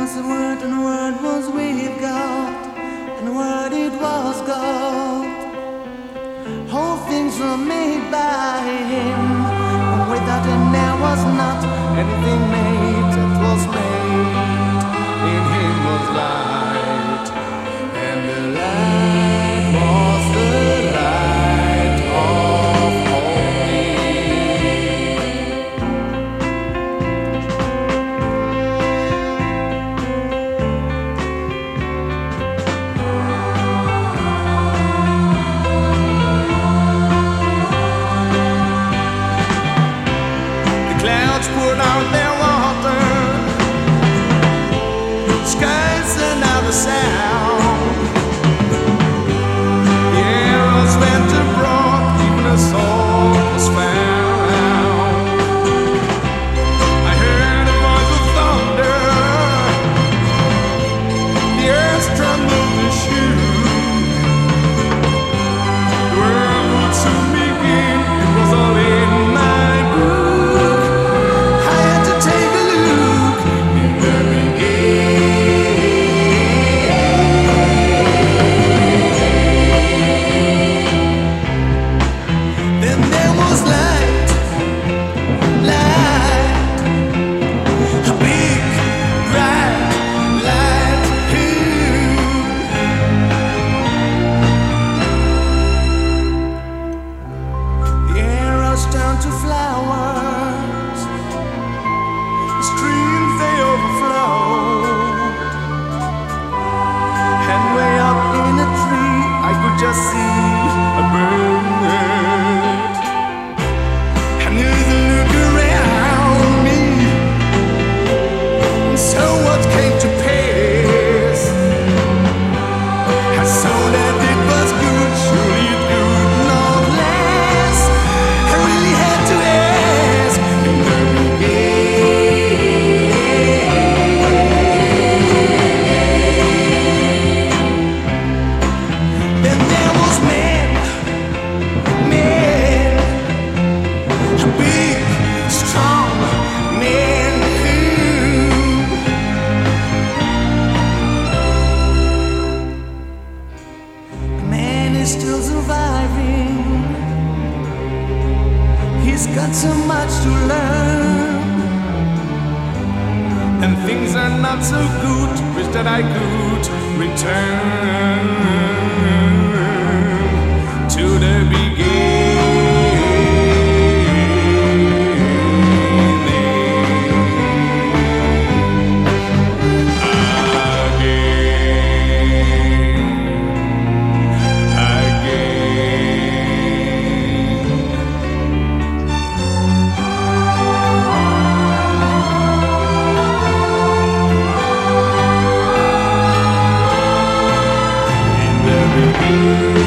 was the Word, and the Word was with God, and the Word it was God. All things were made by Him, and without Him there was not anything made that was made. In Him was light, and the light was the light of all men. The clouds poured out their water, skies sent out a sound. The arrows went abroad, even a soul was found. I heard a voice of thunder, the earth trembled and shook. The world would soon begin, it was all in my book. I had to take a look in the Then there was light, light, a big, bright light. The arrows turned to flowers, the streams they overflowed, and way up in a tree I could just see a bird. I knew to look around me, and so what came to pass? I saw that it was good, surely it could not last. I really had to ask in the beginning. Then there was man, a big, strong man man is still surviving. He's got so much to learn, and things are not so good. Wish that I could return to the beginning. Again.